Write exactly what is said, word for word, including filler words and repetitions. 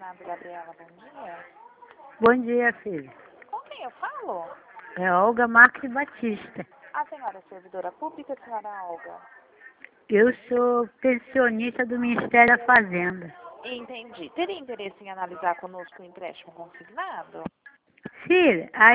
Consignado, Gabriela, bom dia. Bom dia, filho. Com quem eu falo? É Olga Marques Batista. A senhora é servidora pública, senhora Olga? Eu sou pensionista do Ministério da Fazenda. Entendi. Teria interesse em analisar conosco o empréstimo consignado? Filha, aí